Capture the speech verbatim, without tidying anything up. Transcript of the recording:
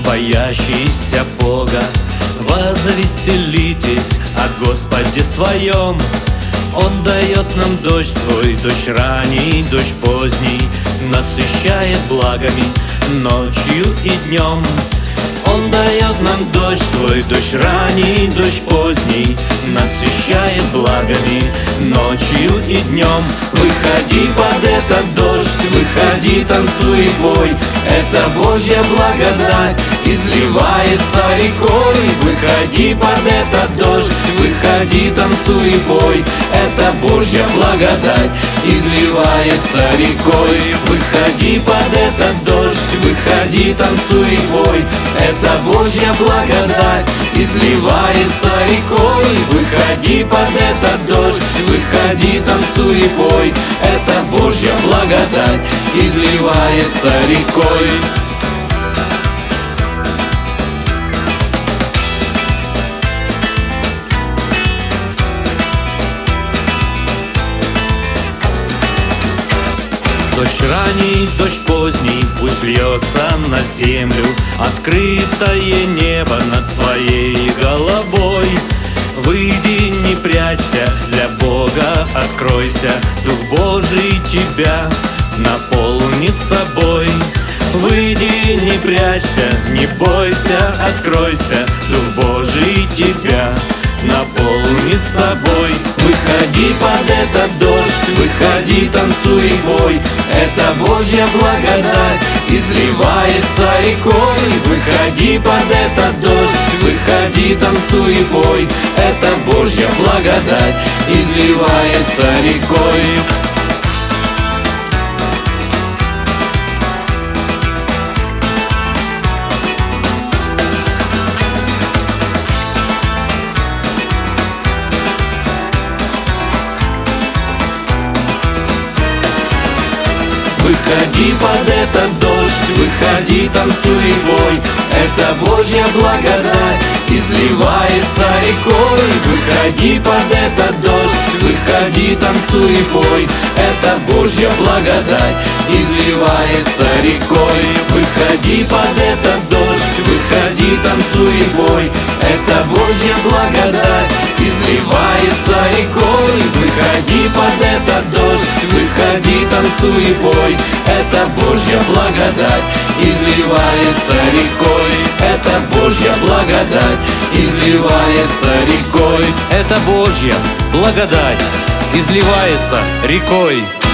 боящиеся Бога, возвеселитесь о Господе своем. Он дает нам дождь свой, дождь ранний, дождь поздний, насыщает благами ночью и днем. Он дает нам дождь свой, дождь ранний, дождь поздний, насыщает благами ночью и днем. Выходи под этот дождь, выходи, танцуй и пой, это Божья благодать изливается рекой. Выходи под этот дождь, выходи, танцуй и пой, это Божья благодать изливается рекой. Выходи под этот дождь, выходи, танцуй и пой, это Божья благодать изливается рекой. Выходи под этот дождь, выходи, танцуй и пой, это Божья благодать изливается рекой. Дождь ранний, дождь поздний, пусть льется на землю, открытое небо над твоей головой. Выйди, не прячься, для Бога откройся, Дух Божий тебя наполнит собой. Выйди, не прячься, не бойся, откройся, Дух Божий тебя наполнит собой. Выходи под этот дождь, выходи, танцуй и пой, это Божья благодать изливается рекой. Выходи под этот дождь, выходи, танцуй и пой, это Божья благодать изливается рекой. Выходи под этот дождь, выходи, танцуй и пой, это Божья благодать изливается рекой. Выходи под этот дождь, выходи, танцуй и пой, это Божья благодать изливается рекой. Выходи под этот дождь, выходи, танцуй и пой, это Божья благодать изливается рекой. Выходи под этот дождь, выходи, танцуй и пой, это Божья благодать изливается рекой. Это Божья благодать изливается рекой. Это Божья благодать изливается рекой.